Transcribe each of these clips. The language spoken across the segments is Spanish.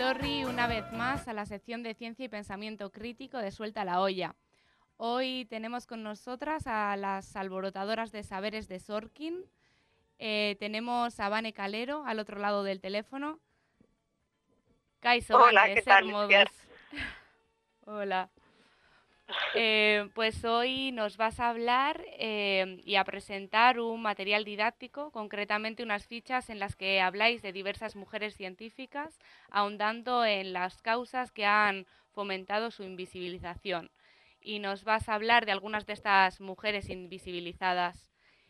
etorri una vez más a la sección de Ciencia y Pensamiento Crítico de Suelta la Olla. Hoy tenemos con nosotras a las alborotadoras de saberes de Sorkin. Tenemos a Vane Calero al otro lado del teléfono. Kaixo, Hola, Vane, ¿qué ser tal, modos. Itziar? Hola. Pues hoy nos vas a hablar y a presentar un material didáctico, concretamente unas fichas en las que habláis de diversas mujeres científicas, ahondando en las causas que han fomentado su invisibilización. Y nos vas a hablar de algunas de estas mujeres invisibilizadas.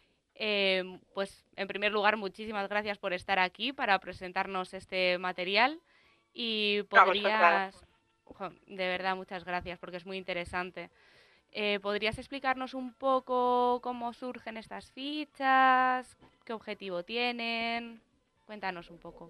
Pues en primer lugar, muchísimas gracias por estar aquí para presentarnos este material. Y A vosotras. podrías, de verdad, muchas gracias porque es muy interesante. ¿Podrías explicarnos un poco cómo surgen estas fichas? ¿Qué objetivo tienen? Cuéntanos un poco.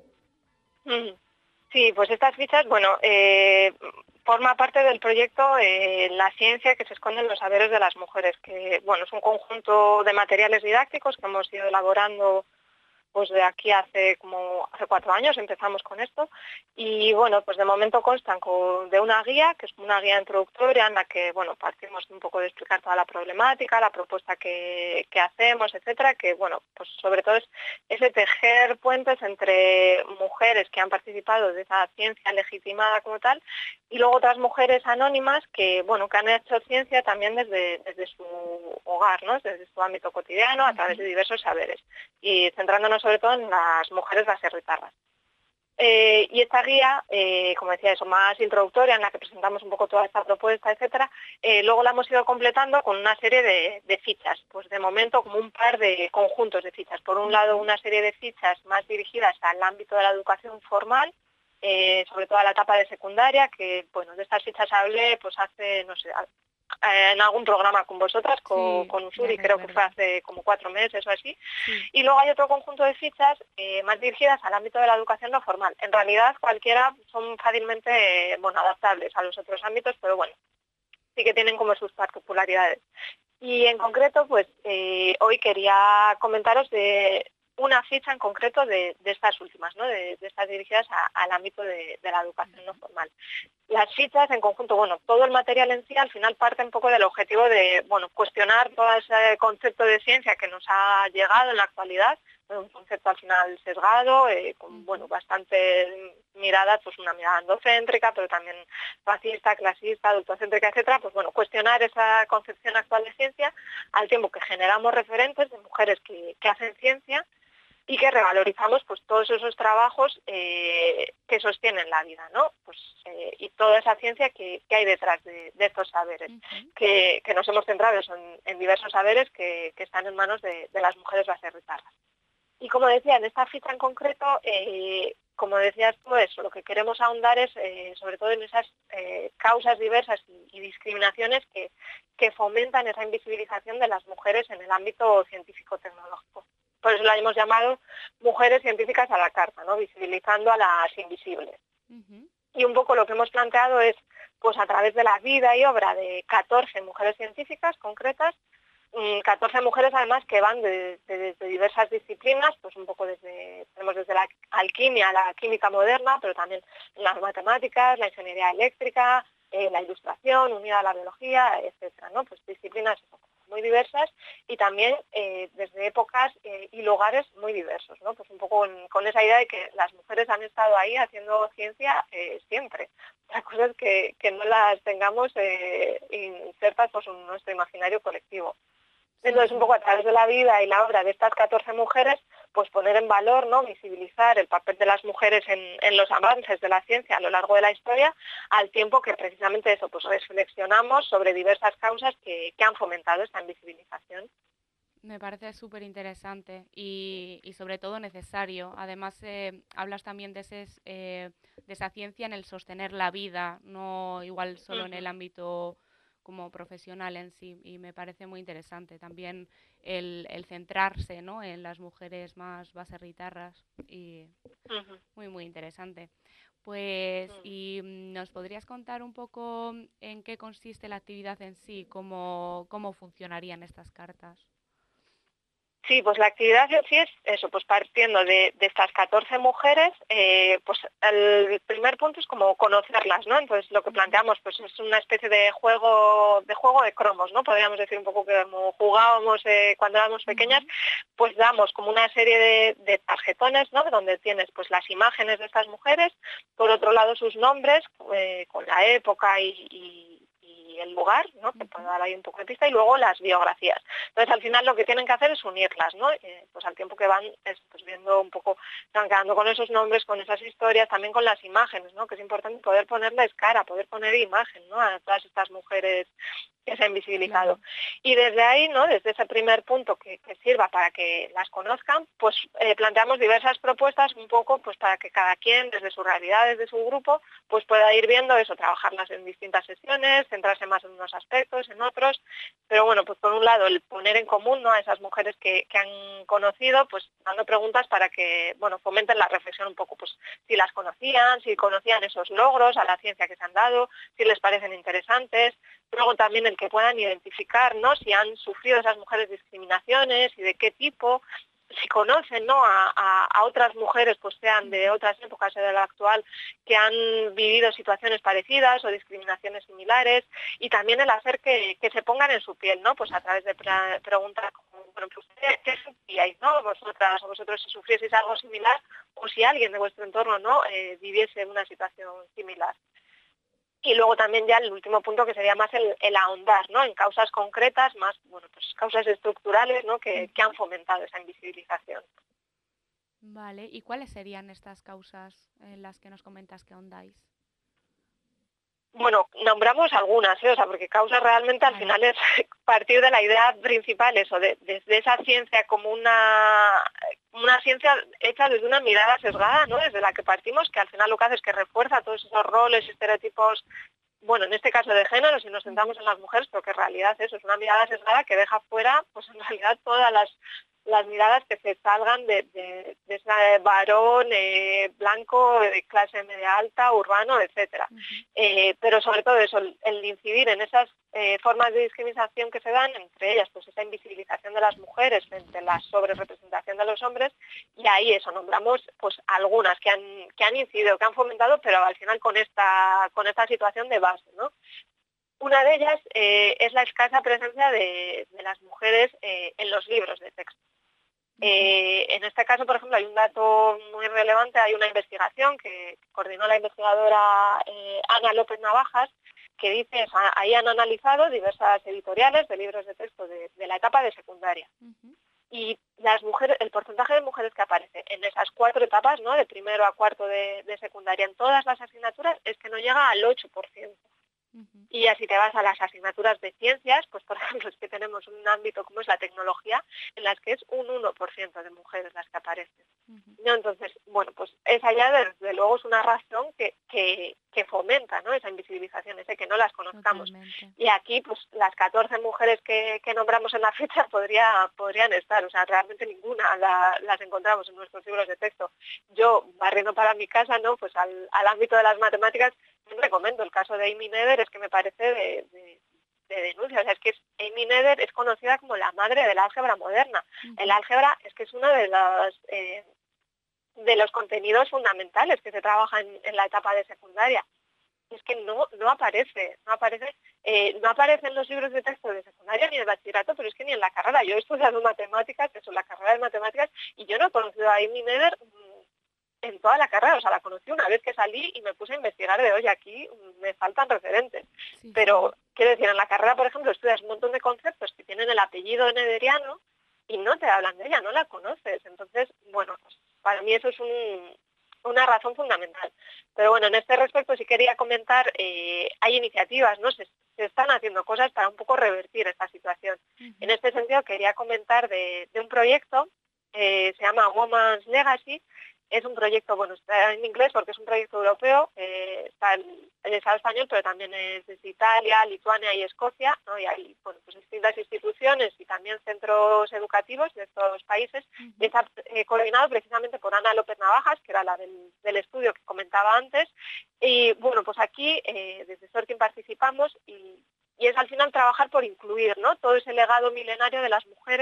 Sí, pues estas fichas, bueno, forma parte del proyecto La ciencia que se esconde en los saberes de las mujeres, que, bueno, es un conjunto de materiales didácticos que hemos ido elaborando pues de aquí hace 4 años empezamos con esto y bueno, pues de momento constan de una guía, que es una guía introductoria en la que, bueno, partimos un poco de explicar toda la problemática, la propuesta que hacemos, etcétera, que bueno, pues sobre todo es de tejer puentes entre mujeres que han participado de esa ciencia legitimada como tal y luego otras mujeres anónimas que, bueno, que han hecho ciencia también desde su hogar, ¿no? Desde su ámbito cotidiano a través de diversos saberes y centrándonos sobre todo en las mujeres baserritarras. Y esta guía, como decía, es más introductoria, en la que presentamos un poco toda esta propuesta, etcétera, luego la hemos ido completando con una serie de fichas, pues de momento como un par de conjuntos de fichas. Por un lado, una serie de fichas más dirigidas al ámbito de la educación formal, sobre todo a la etapa de secundaria, que bueno, de estas fichas hablé pues hace, no sé, en algún programa con vosotras, Sí, con ya Usuri, creo que recuerdo. fue hace como 4 meses o así. Sí. Y luego hay otro conjunto de fichas más dirigidas al ámbito de la educación no formal. En realidad cualquiera son fácilmente adaptables a los otros ámbitos, pero bueno, sí que tienen como sus particularidades. Y en concreto, pues hoy quería comentaros de una ficha en concreto de estas últimas, ¿no? de estas dirigidas al ámbito de la educación no formal. Las fichas en conjunto, bueno, todo el material en sí al final parte un poco del objetivo de, bueno, cuestionar todo ese concepto de ciencia que nos ha llegado en la actualidad, un concepto al final sesgado, con, bueno, bastante mirada, pues una mirada androcéntrica, pero también fascista, clasista, adultocéntrica, etcétera, pues bueno, cuestionar esa concepción actual de ciencia al tiempo que generamos referentes de mujeres que hacen ciencia y que revalorizamos pues todos esos trabajos que sostienen la vida, ¿no? Pues, y toda esa ciencia que hay detrás de estos saberes, que nos hemos centrado en diversos saberes que están en manos de las mujeres baserritarras. Y como decía, en esta ficha en concreto, como decías tú, eso, lo que queremos ahondar es sobre todo en esas causas diversas y discriminaciones que fomentan esa invisibilización de las mujeres en el ámbito científico-tecnológico. Por eso la hemos llamado mujeres científicas a la carta, ¿no? Visibilizando a las invisibles. Y un poco lo que hemos planteado es, pues a través de la vida y obra de 14 mujeres científicas concretas, 14 mujeres además que van desde diversas disciplinas, pues un poco tenemos desde la alquimia, la química moderna, pero también las matemáticas, la ingeniería eléctrica, la ilustración unida a la biología, etcétera, ¿no? Pues disciplinas muy diversas y también desde épocas y lugares muy diversos, ¿no? Pues un poco con esa idea de que las mujeres han estado ahí haciendo ciencia siempre. Otra cosa es que no las tengamos insertas pues, en nuestro imaginario colectivo. Entonces, un poco a través de la vida y la obra de estas 14 mujeres, pues poner en valor, ¿no? Visibilizar el papel de las mujeres en los avances de la ciencia a lo largo de la historia, al tiempo que precisamente eso, pues reflexionamos sobre diversas causas que han fomentado esta invisibilización. Me parece súper interesante y sobre todo necesario. Además, hablas también de esa ciencia en el sostener la vida, no igual solo en el ámbito como profesional en sí, y me parece muy interesante también el centrarse, ¿no? en las mujeres más baserritarras y muy, muy interesante. Pues, ¿y nos podrías contar un poco en qué consiste la actividad en sí, cómo funcionarían estas cartas? Sí, pues la actividad en sí es eso, pues partiendo de estas 14 mujeres, pues el primer punto es como conocerlas, ¿no? Entonces lo que planteamos pues es una especie de juego de cromos, ¿no? Podríamos decir un poco que como jugábamos cuando éramos pequeñas, pues damos como una serie de tarjetones, ¿no? Donde tienes pues las imágenes de estas mujeres, por otro lado sus nombres, con la época y el lugar, ¿no? Que puede dar ahí un poco de pista, y luego las biografías. Entonces, al final lo que tienen que hacer es unirlas, ¿no? Pues al tiempo que van pues viendo un poco, se van quedando con esos nombres, con esas historias, también con las imágenes, ¿no? Que es importante poder ponerles cara, poder poner imagen, ¿no? A todas estas mujeres que se han visibilizado. Claro. Y desde ahí, ¿no? Desde ese primer punto que sirva para que las conozcan, pues planteamos diversas propuestas un poco pues para que cada quien, desde su realidad, desde su grupo, pues pueda ir viendo eso, trabajarlas en distintas sesiones, centrarse más en unos aspectos, en otros, pero bueno, pues por un lado el poner en común, ¿no? A esas mujeres que han conocido, pues dando preguntas para que, bueno, fomenten la reflexión un poco, pues si las conocían, si conocían esos logros a la ciencia que se han dado, si les parecen interesantes. Luego también el que puedan identificar, ¿no? Si han sufrido esas mujeres discriminaciones y de qué tipo, si conocen, ¿no? a otras mujeres, pues sean de otras épocas o de la actual, que han vivido situaciones parecidas o discriminaciones similares, y también el hacer que se pongan en su piel, ¿no? Pues a través de preguntas como, bueno, pues ¿qué sufríais, no? Vosotras o vosotros si sufrieseis algo similar, o si alguien de vuestro entorno, ¿no? Viviese una situación similar. Y luego también ya el último punto, que sería más el ahondar, ¿no? En causas concretas, más, bueno, pues causas estructurales, ¿no? Que han fomentado esa invisibilización. Vale, ¿y cuáles serían estas causas en las que nos comentas que ahondáis? Bueno, nombramos algunas, o sea, porque causas realmente al final es partir de la idea principal, eso, desde esa ciencia como una ciencia hecha desde una mirada sesgada, ¿no? Desde la que partimos, que al final lo que hace es que refuerza todos esos roles y estereotipos, bueno, en este caso de género, si nos centramos en las mujeres, pero que en realidad eso es una mirada sesgada que deja fuera, pues en realidad todas las miradas que se salgan de ese varón blanco, de clase media alta, urbano, etcétera. Pero sobre todo eso, el incidir en esas formas de discriminación que se dan, entre ellas pues esa invisibilización de las mujeres frente a la sobrerepresentación de los hombres, y ahí eso, nombramos pues algunas que han incidido, que han fomentado, pero al final con esta situación de base, ¿no? Una de ellas es la escasa presencia de las mujeres en los libros de texto. En este caso, por ejemplo, hay un dato muy relevante, hay una investigación que coordinó la investigadora Ana López Navajas, que dice, ahí han analizado diversas editoriales de libros de texto de la etapa de secundaria. Y las mujeres, el porcentaje de mujeres que aparece en esas 4 etapas, ¿no? De primero a cuarto de secundaria, en todas las asignaturas, es que no llega al 8%. Y así te vas a las asignaturas de ciencias, pues por ejemplo es que tenemos un ámbito como es la tecnología, en las que es un 1% de mujeres las que aparecen. ¿No? Entonces, bueno, pues esa ya desde luego es una razón que fomenta, ¿no? Esa invisibilización, ese que no las conozcamos. Totalmente. Y aquí, pues las 14 mujeres que nombramos en la ficha podrían estar, o sea, realmente ninguna las encontramos en nuestros libros de texto. Yo, barriendo para mi casa, ¿no? Pues al ámbito de las matemáticas, siempre comento el caso de Amy Nether, es que me parece de denuncia. O sea, es que Amy Nether es conocida como la madre del álgebra moderna. El álgebra es que es uno de los contenidos fundamentales que se trabaja en la etapa de secundaria. Y es que no aparece en los libros de texto de secundaria ni de bachillerato, pero es que ni en la carrera. Yo he estudiado matemáticas, la carrera de matemáticas, y yo no he conocido a Amy Nether en toda la carrera, o sea, la conocí una vez que salí y me puse a investigar de, oye, aquí me faltan referentes. Sí, pero, quiero decir, en la carrera, por ejemplo, estudias un montón de conceptos que tienen el apellido nederiano y no te hablan de ella, no la conoces. Entonces, bueno, pues para mí eso es una razón fundamental. Pero bueno, en este respecto sí quería comentar, hay iniciativas, ¿no? Se están haciendo cosas para un poco revertir esta situación. En este sentido quería comentar de un proyecto, se llama Women's Legacy. Es un proyecto, bueno, está en inglés porque es un proyecto europeo, está el Estado español, pero también es desde Italia, Lituania y Escocia, ¿no? Y hay, bueno, pues distintas instituciones y también centros educativos de estos países. Está coordinado precisamente por Ana López Navajas, que era la del estudio que comentaba antes. Y bueno, pues aquí desde Sorkin participamos y es al final trabajar por incluir, ¿no? Todo ese legado milenario de las mujeres,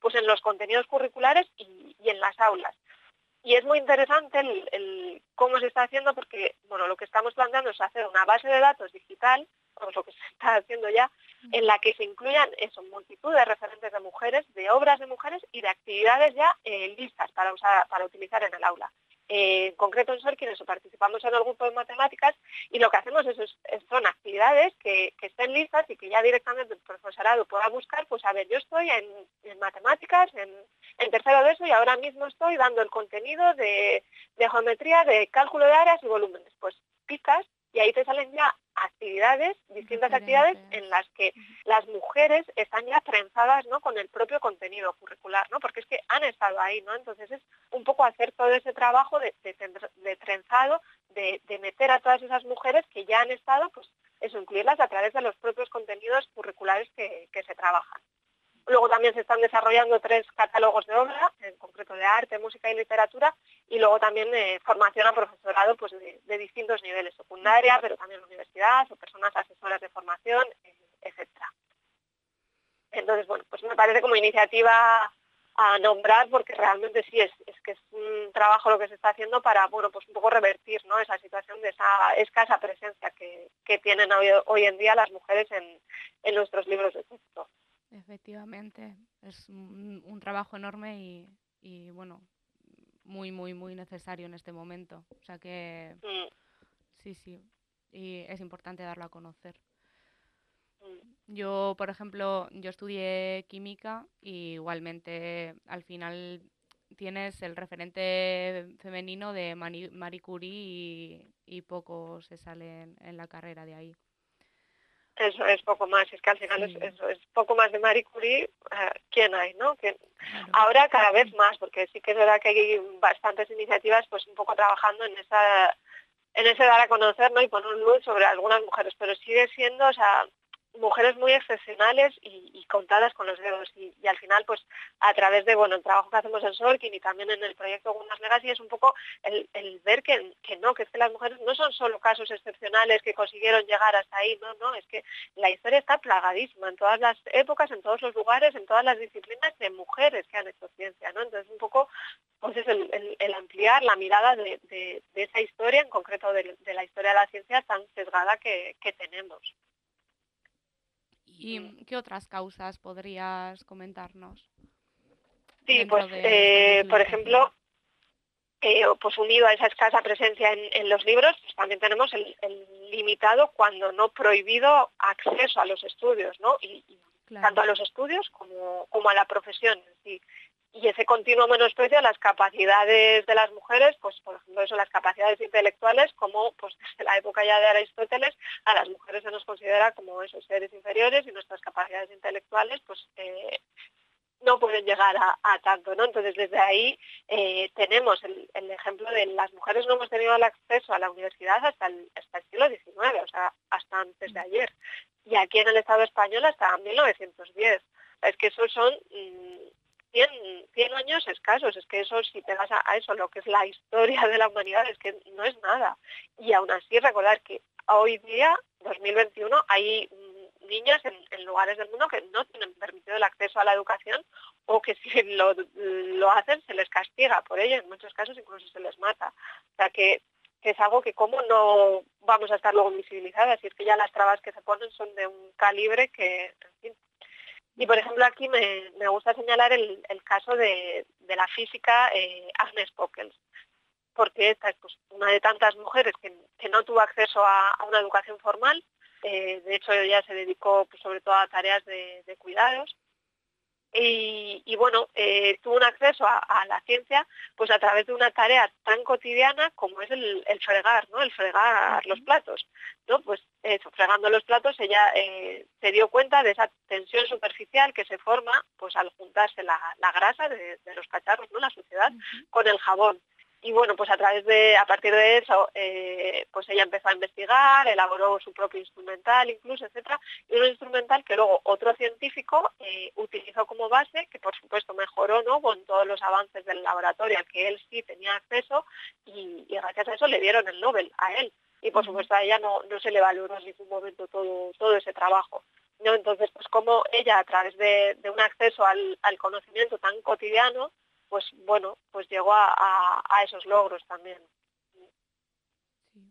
pues en los contenidos curriculares y en las aulas. Y es muy interesante cómo se está haciendo porque, bueno, lo que estamos planteando es hacer una base de datos digital, pues lo que se está haciendo ya, en la que se incluyan multitud de referentes de mujeres, de obras de mujeres y de actividades ya listas para utilizar en el aula. En concreto en Sorkin participamos en el grupo de matemáticas y lo que hacemos son actividades que estén listas y que ya directamente el profesorado pueda buscar, pues a ver, yo estoy en matemáticas, en tercero de eso y ahora mismo estoy dando el contenido de geometría, de cálculo de áreas y volúmenes. Pues picas y ahí te salen ya distintas actividades en las que las mujeres están ya trenzadas, ¿no?, con el propio contenido curricular, ¿no?, porque es que han estado ahí, ¿no? Entonces es un poco hacer todo ese trabajo de trenzado, de meter a todas esas mujeres que ya han estado, pues eso, incluirlas a través de los propios contenidos curriculares que se trabajan. Luego también se están desarrollando 3 catálogos de obra, en concreto de arte, música y literatura, y luego también formación a profesorado pues de distintos niveles, secundaria, pero también universidad o personas asesoras de formación, etcétera. Entonces, bueno, pues me parece como iniciativa a nombrar porque realmente sí es que es un trabajo lo que se está haciendo para, bueno, pues un poco revertir, ¿no?, esa situación de esa escasa presencia que tienen hoy en día las mujeres en nuestros libros de texto. Efectivamente, es un trabajo enorme y bueno, muy, muy, muy necesario en este momento. O sea que sí, y es importante darlo a conocer. Yo, por ejemplo, yo estudié química y igualmente al final tienes el referente femenino de Marie Curie y pocos se salen en la carrera de ahí. Eso es poco más, es que al final Sí. es poco más de Marie Curie, ¿quién hay, no? Claro. Ahora cada vez más, porque sí que es verdad que hay bastantes iniciativas pues un poco trabajando en ese dar a conocer, ¿no?, y poner luz sobre algunas mujeres, pero sigue siendo, o sea, mujeres muy excepcionales y contadas con los dedos y al final pues a través de, bueno, el trabajo que hacemos en Sorkin y también en el proyecto Women's Legacy es un poco el ver que es que las mujeres no son solo casos excepcionales que consiguieron llegar hasta ahí, no, es que la historia está plagadísima en todas las épocas, en todos los lugares, en todas las disciplinas de mujeres que han hecho ciencia, ¿no? Entonces un poco pues es el ampliar la mirada de esa historia, en concreto de la historia de la ciencia tan sesgada que tenemos. ¿Y qué otras causas podrías comentarnos? Sí, pues, Dentro de esta por invisibilización? ejemplo, pues unido a esa escasa presencia en los libros, pues también tenemos el limitado, cuando no prohibido, acceso a los estudios, ¿no? Y Claro. tanto a los estudios como a la profesión en sí. Y ese continuo menosprecio a las capacidades de las mujeres, pues por ejemplo eso, las capacidades intelectuales, como pues desde la época ya de Aristóteles, a las mujeres se nos considera como esos seres inferiores y nuestras capacidades intelectuales pues no pueden llegar a tanto, ¿no? Entonces desde ahí tenemos el ejemplo de las mujeres no hemos tenido el acceso a la universidad hasta el siglo XIX, o sea, hasta antes de ayer. Y aquí en el Estado español hasta 1910. O sea, es que esos son 100 años escasos, es que eso, si te vas a eso, lo que es la historia de la humanidad, es que no es nada. Y aún así recordar que hoy día, 2021, hay niñas en lugares del mundo que no tienen permitido el acceso a la educación o que si lo hacen se les castiga por ello, en muchos casos incluso se les mata. O sea que es algo que cómo no vamos a estar luego invisibilizadas, y es que ya las trabas que se ponen son de un calibre que, en fin. Y por ejemplo aquí me gusta señalar el caso de la física Agnes Pockels, porque esta es pues una de tantas mujeres que no tuvo acceso a una educación formal. De hecho ella se dedicó pues, sobre todo a tareas de cuidados y bueno, tuvo un acceso a la ciencia pues a través de una tarea tan cotidiana como es el fregar, ¿no? El fregar los platos, ¿no? Pues eso, fregando los platos ella se dio cuenta de esa tensión superficial que se forma pues al juntarse la grasa de los cacharros, ¿no? La suciedad con el jabón. Y bueno, pues a partir de eso, pues ella empezó a investigar, elaboró su propio instrumental incluso, etcétera, y un instrumental que luego otro científico utilizó como base, que por supuesto mejoró, ¿no?, con todos los avances del laboratorio al que él sí tenía acceso, y gracias a eso le dieron el Nobel a él. Y por supuesto a ella no se le valoró en ningún momento todo ese trabajo. ¿no? Entonces, pues como ella, a través de un acceso al conocimiento tan cotidiano, pues bueno, pues llegó a esos logros también. Sí.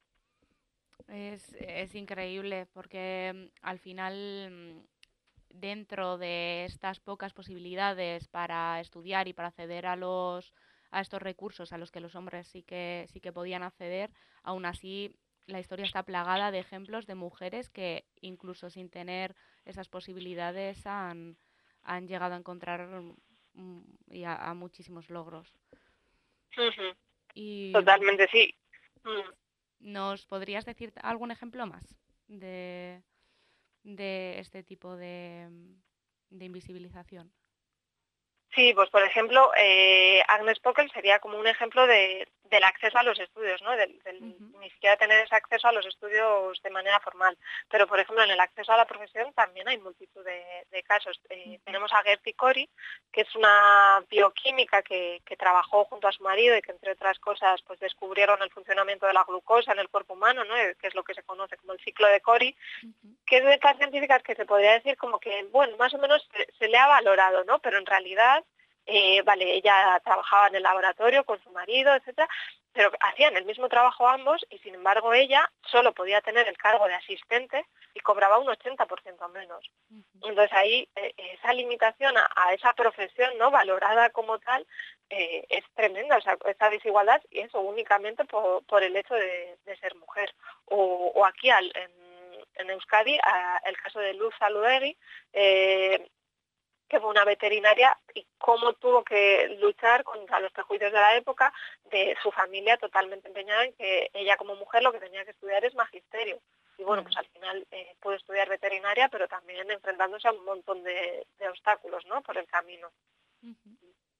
Es increíble porque al final dentro de estas pocas posibilidades para estudiar y para acceder a estos recursos a los que los hombres sí que podían acceder, aún así la historia está plagada de ejemplos de mujeres que incluso sin tener esas posibilidades han llegado a encontrar a muchísimos logros. Ujú. Y Totalmente, sí. Mm. ¿nos podrías decir algún ejemplo más de, de este tipo de invisibilización? Sí, pues por ejemplo, Agnes Pockel sería como un ejemplo del acceso a los estudios, ¿no? Ujú, Ni siquiera tener ese acceso a los estudios de manera formal. Pero, por ejemplo, en el acceso a la profesión también hay multitud de casos. ujú, Tenemos a Gertie Cori, que es una bioquímica que trabajó junto a su marido y que, entre otras cosas, pues descubrieron el funcionamiento de la glucosa en el cuerpo humano, ¿no? Que es lo que se conoce como el ciclo de Cori, ujú, que es de estas científicas que se podría decir como que, bueno, más o menos se le ha valorado, ¿no? Pero en realidad, vale, ella trabajaba en el laboratorio con su marido, etcétera, pero hacían el mismo trabajo ambos y sin embargo ella solo podía tener el cargo de asistente y cobraba un 80% menos. ujú. Entonces ahí esa limitación a esa profesión, ¿no? Valorada como tal, es tremenda, o sea, esa desigualdad y eso únicamente por el hecho de ser mujer. O aquí en Euskadi, el caso de Luz Aludegui, que fue una veterinaria y cómo tuvo que luchar contra los prejuicios de la época de su familia totalmente empeñada en que ella como mujer lo que tenía que estudiar es magisterio. Y bueno, Claro. pues al final pudo estudiar veterinaria, pero también enfrentándose a un montón de obstáculos, ¿no? Por el camino. Ujú.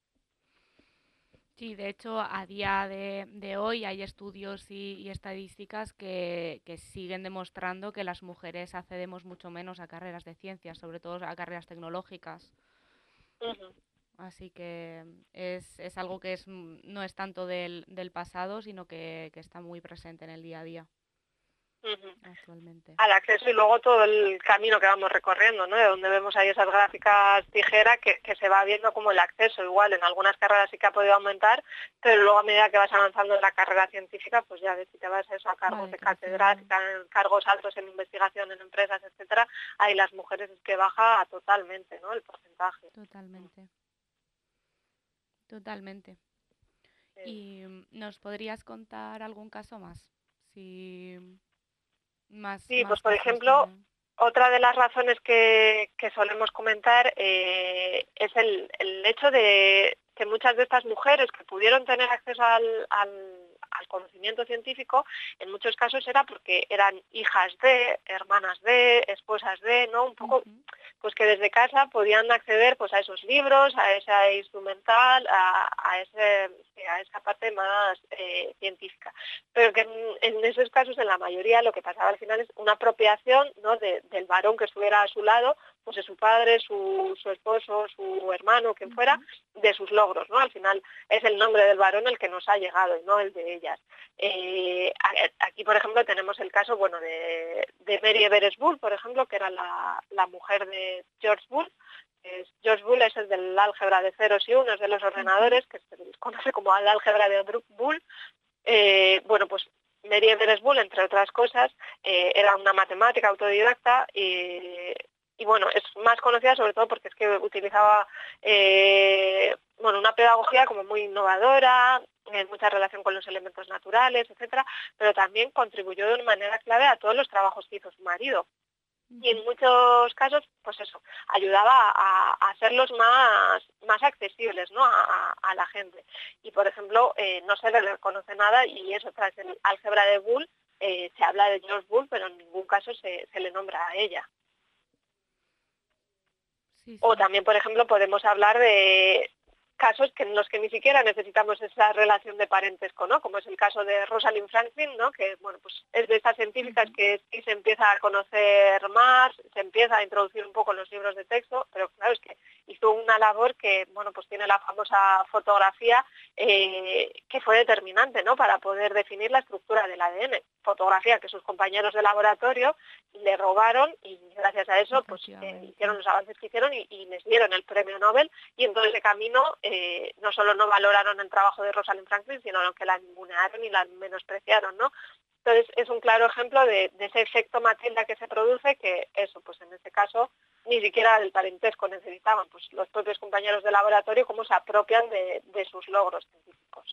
Sí, de hecho, a día de hoy hay estudios y estadísticas que siguen demostrando que las mujeres accedemos mucho menos a carreras de ciencias, sobre todo a carreras tecnológicas. Ujú, Así que es algo que no es tanto del pasado, sino que está muy presente en el día a día ujú. actualmente. Al acceso y luego todo el camino que vamos recorriendo, ¿no? De donde vemos ahí esas gráficas tijera que se va viendo como el acceso igual en algunas carreras sí que ha podido aumentar, pero luego a medida que vas avanzando en la carrera científica, pues ya ves, si te vas a eso, a Va cargos de decreciendo catedrática, en cargos altos en investigación en empresas, etcétera, ahí las mujeres es que baja totalmente, ¿no? El porcentaje. totalmente, totalmente. Eh, ¿Y nos podrías contar algún caso más? Si Sí, pues más por casos ejemplo, de... otra de las razones que solemos comentar es el hecho de que muchas de estas mujeres que pudieron tener acceso al conocimiento científico, en muchos casos era porque eran hijas de, hermanas de, esposas de, ¿no? Un poco, Ujú, pues que desde casa podían acceder pues a esos libros, a esa instrumental, a esa parte más científica, pero que en esos casos, en la mayoría, lo que pasaba al final es una apropiación, ¿no? del varón que estuviera a su lado, pues de su padre, su esposo, su hermano, quien fuera, ujú, de sus logros, ¿no? Al final es el nombre del varón el que nos ha llegado y no el de ellas. Aquí, por ejemplo, tenemos el caso, bueno, de Mary Everest Bull, por ejemplo, que era la mujer de George Bull. George Bull es el del álgebra de ceros y unos de los ujú, ordenadores, que se les conoce como el álgebra de Bull. Bueno, pues Mary Everest Bull, entre otras cosas, era una matemática autodidacta y bueno, es más conocida sobre todo porque es que utilizaba bueno, una pedagogía como muy innovadora, en mucha relación con los elementos naturales, etcétera, pero también contribuyó de una manera clave a todos los trabajos que hizo su marido. Y ujú. en muchos casos, pues eso, ayudaba a hacerlos más accesibles, ¿no? A la gente. Y, por ejemplo, no se le reconoce nada y eso tras el álgebra de Boole se habla de George Boole, pero en ningún caso se le nombra a ella. Sí, O sí. también, por ejemplo, podemos hablar de casos en los que ni siquiera necesitamos esa relación de parentesco, ¿no? Como es el caso de Rosalind Franklin, ¿no? Que, bueno, pues es de estas científicas Ujú, que sí se empieza a conocer más, se empieza a introducir un poco en los libros de texto, pero claro, es que hizo una labor que, bueno, pues tiene la famosa fotografía que fue determinante, ¿no?, para poder definir la estructura del ADN. Fotografía que sus compañeros de laboratorio le robaron y gracias a eso pues hicieron los avances que hicieron y les dieron el premio Nobel, y en todo ese camino no solo no valoraron el trabajo de Rosalind Franklin, sino que la ningunearon y la menospreciaron, ¿no? Entonces es un claro ejemplo de ese efecto Matilda que se produce, que eso, pues en este caso ni siquiera el parentesco necesitaban, pues los propios compañeros de laboratorio cómo se apropian de sus logros científicos.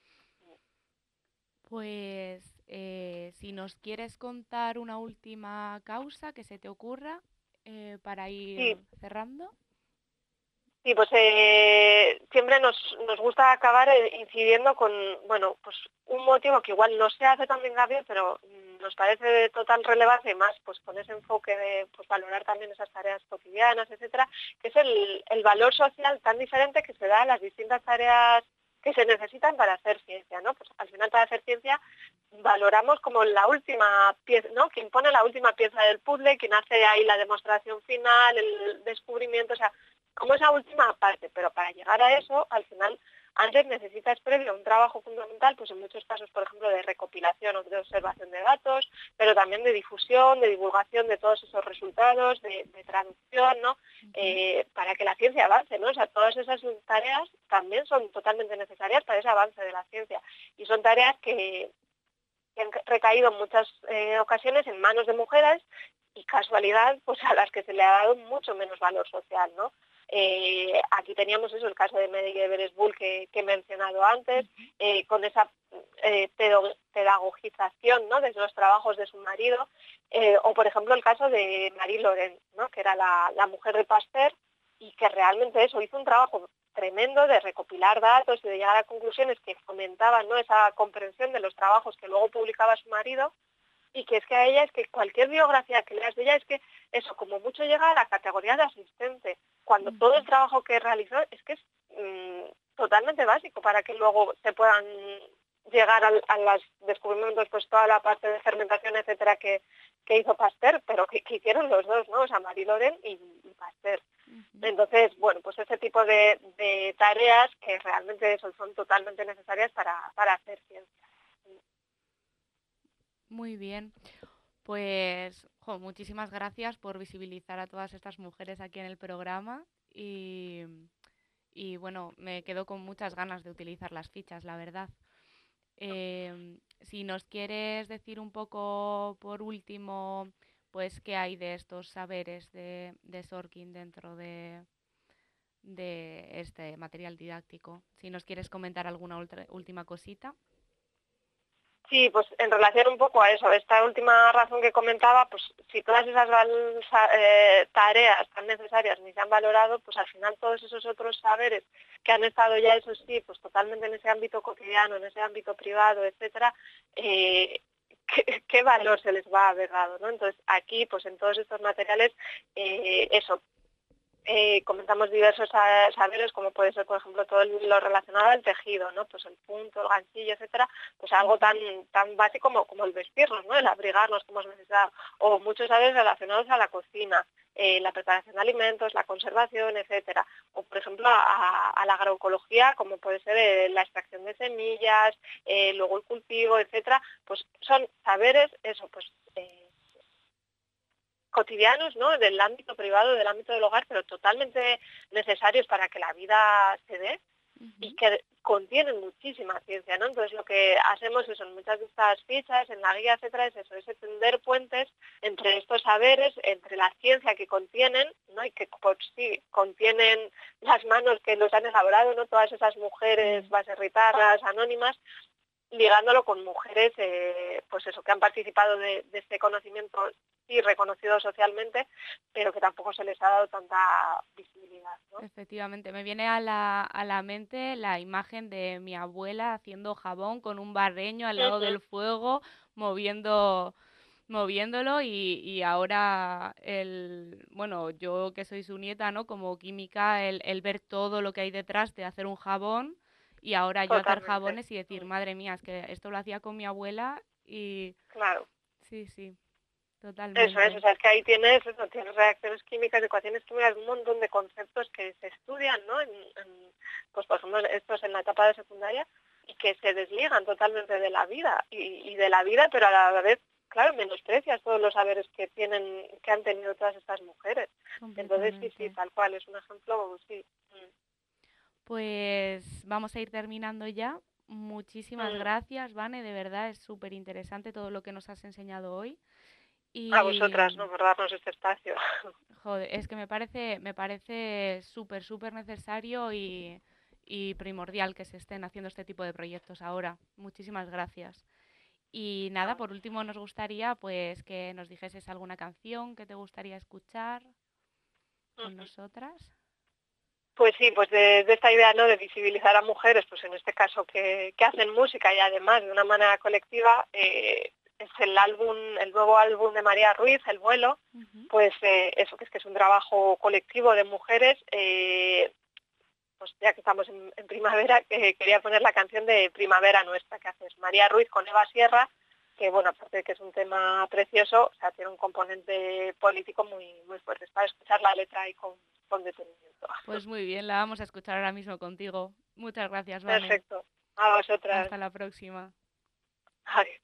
Pues si nos quieres contar una última causa que se te ocurra para ir Sí. cerrando. Sí, pues siempre nos gusta acabar incidiendo con, bueno, pues un motivo que igual no se hace tan hincapié, pero nos parece de total relevancia y más pues con ese enfoque de pues valorar también esas tareas cotidianas, etcétera, que es el valor social tan diferente que se da a las distintas tareas que se necesitan para hacer ciencia, ¿no? Pues al final para hacer ciencia valoramos como la última pieza, ¿no?, quien pone la última pieza del puzzle, quien hace ahí la demostración final, el descubrimiento, o sea, como esa última parte, pero para llegar a eso, al final, antes necesitas previo un trabajo fundamental, pues en muchos casos, por ejemplo, de recopilación o de observación de datos, pero también de difusión, de divulgación de todos esos resultados, de traducción, ¿no? Para que la ciencia avance, ¿no? O sea, todas esas tareas también son totalmente necesarias para ese avance de la ciencia. Y son tareas que han recaído en muchas ocasiones en manos de mujeres y casualidad, pues a las que se le ha dado mucho menos valor social, ¿no? Aquí teníamos eso, el caso de Mary Everest Bull que he mencionado antes, con esa pedagogización, ¿no?, de los trabajos de su marido, o por ejemplo el caso de Marie Laurent, ¿no?, que era la mujer de Pasteur y que realmente eso hizo un trabajo tremendo de recopilar datos y de llegar a conclusiones que fomentaban, ¿no?, esa comprensión de los trabajos que luego publicaba su marido, y que es que a ella es que cualquier biografía que leas de ella es que eso como mucho llega a la categoría de asistente, cuando todo el trabajo que realizó es que es totalmente básico para que luego se puedan llegar a los descubrimientos, pues toda la parte de fermentación, etcétera, que hizo Pasteur, pero que hicieron los dos, ¿no? O sea, Marie Laurent y Pasteur. Entonces, bueno, pues ese tipo de tareas que realmente son totalmente necesarias para hacer ciencia. Muy bien, pues muchísimas gracias por visibilizar a todas estas mujeres aquí en el programa y bueno, me quedo con muchas ganas de utilizar las fichas, la verdad. Si nos quieres decir un poco por último, pues qué hay de estos saberes de Sorkin dentro de este material didáctico. Si nos quieres comentar alguna última cosita. Sí, pues en relación un poco a eso, esta última razón que comentaba, pues si todas esas tareas tan necesarias ni se han valorado, pues al final todos esos otros saberes que han estado ya, eso sí, pues totalmente en ese ámbito cotidiano, en ese ámbito privado, etcétera, ¿qué valor se les va a haber dado, ¿no? Entonces aquí, pues en todos estos materiales, eso, comentamos diversos saberes, como puede ser, por ejemplo, todo lo relacionado al tejido, ¿no? Pues el punto, el ganchillo, etcétera, pues algo tan básico como el vestirnos, ¿no? El abrigarnos como es necesario, o muchos saberes relacionados a la cocina, la preparación de alimentos, la conservación, etcétera, o por ejemplo a la agroecología, como puede ser la extracción de semillas, luego el cultivo, etcétera, pues son saberes, eso, pues cotidianos, ¿no?, del ámbito privado, del ámbito del hogar, pero totalmente necesarios para que la vida se dé y que contienen muchísima ciencia, ¿no? Entonces lo que hacemos es en muchas de estas fichas, en la guía, etcétera, es eso, es tender puentes entre estos saberes, entre la ciencia que contienen, ¿no?, y que por sí contienen las manos que los han elaborado, ¿no?, todas esas mujeres baserritarras, anónimas, ligándolo con mujeres, pues eso, que han participado de este conocimiento sí reconocido socialmente, pero que tampoco se les ha dado tanta visibilidad, ¿no? Efectivamente, me viene a la mente la imagen de mi abuela haciendo jabón con un barreño al lado del fuego, moviéndolo y ahora bueno, yo que soy su nieta, ¿no? Como química, el ver todo lo que hay detrás de hacer un jabón y ahora yo hacer Totalmente. jabones y decir, madre mía, es que esto lo hacía con mi abuela y Claro. sí, sí. Eso es, o sea, es que ahí tienes reacciones químicas, ecuaciones químicas, un montón de conceptos que se estudian, ¿no? Pues por ejemplo, estos en la etapa de secundaria, y que se desligan totalmente de la vida, y de la vida, pero a la vez, claro, menosprecias todos los saberes que han tenido todas estas mujeres. Entonces sí, tal cual, es un ejemplo, sí. Pues vamos a ir terminando ya. Muchísimas gracias, Vane, de verdad es súper interesante todo lo que nos has enseñado hoy. Y a vosotras, ¿no? Por darnos este espacio. Joder, es que me parece súper necesario y primordial que se estén haciendo este tipo de proyectos ahora. Muchísimas gracias. Y nada, por último nos gustaría pues que nos dijeses alguna canción que te gustaría escuchar con nosotras. Pues sí, pues de esta idea, ¿no?, de visibilizar a mujeres, pues en este caso que hacen música y además de una manera colectiva, es el nuevo álbum de María Ruiz, El Vuelo, pues eso, que es un trabajo colectivo de mujeres. Pues ya que estamos en primavera, quería poner la canción de Primavera Nuestra, que haces María Ruiz con Eva Sierra, que bueno, aparte de que es un tema precioso, o sea, tiene un componente político muy fuerte. Es para escuchar la letra ahí con detenimiento. Pues muy bien, la vamos a escuchar ahora mismo contigo. Muchas gracias, Vane. Perfecto. A vosotras. Hasta la próxima. Adiós.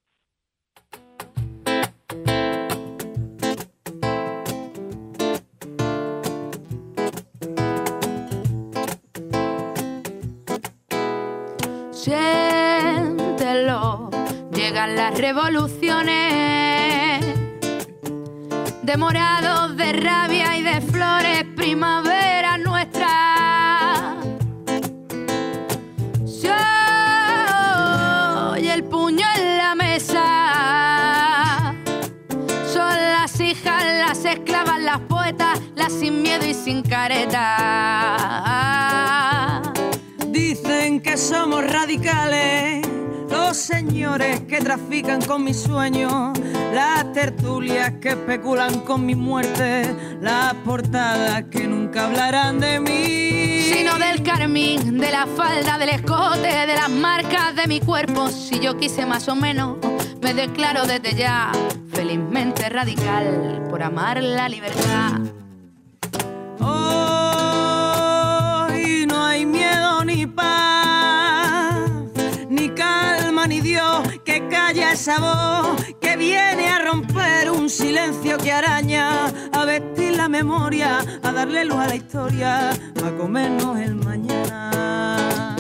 Siéntelo, llegan las revoluciones, de morados, de rabia y de flores, primavera nuestra. Se oye el puño en la mesa, son las hijas, las esclavas, las poetas, las sin miedo y sin careta. Dicen que somos radicales, los señores que trafican con mis sueños, las tertulias que especulan con mi muerte, las portadas que nunca hablarán de mí, sino del carmín, de la falda, del escote, de las marcas de mi cuerpo. Si yo quise más o menos, me declaro desde ya felizmente radical por amar la libertad. Hoy no hay miedo ni paz, ni calma ni Dios que calla esa voz que viene a romper un silencio que araña, a vestir la memoria, a darle luz a la historia, a comernos el mañana.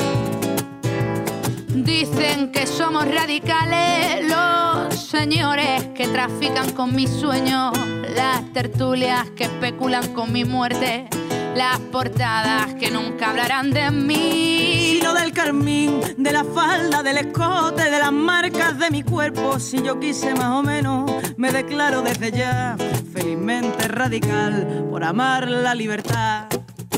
Dicen que somos radicales, los señores que trafican con mis sueños, las tertulias que especulan con mi muerte, las portadas que nunca hablarán de mí, sino del carmín, de la falda, del escote, de las marcas de mi cuerpo. Si yo quise más o menos, me declaro desde ya felizmente radical por amar la libertad.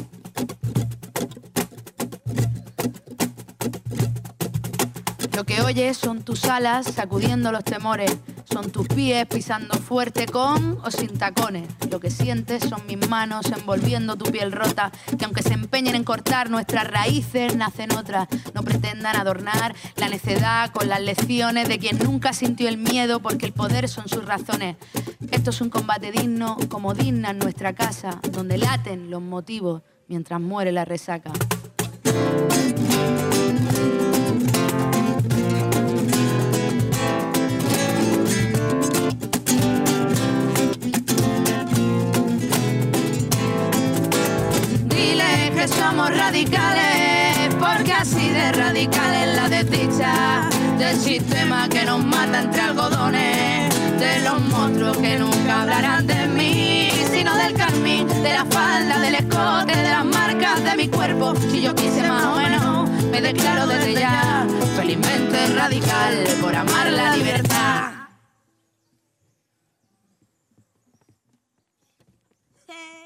Lo que oyes son tus alas sacudiendo los temores, son tus pies pisando fuerte con o sin tacones. Lo que sientes son mis manos envolviendo tu piel rota, que aunque se empeñen en cortar nuestras raíces, nacen otras. No pretendan adornar la necedad con las lecciones de quien nunca sintió el miedo, porque el poder son sus razones. Esto es un combate digno, como digna en nuestra casa, donde laten los motivos mientras muere la resaca. Somos radicales, porque así de radical es la desdicha del sistema que nos mata entre algodones, de los monstruos que nunca hablarán de mí, sino del carmín, de la falda, del escote, de las marcas de mi cuerpo. Si yo quise más o menos, me declaro desde ya felizmente radical por amar la libertad.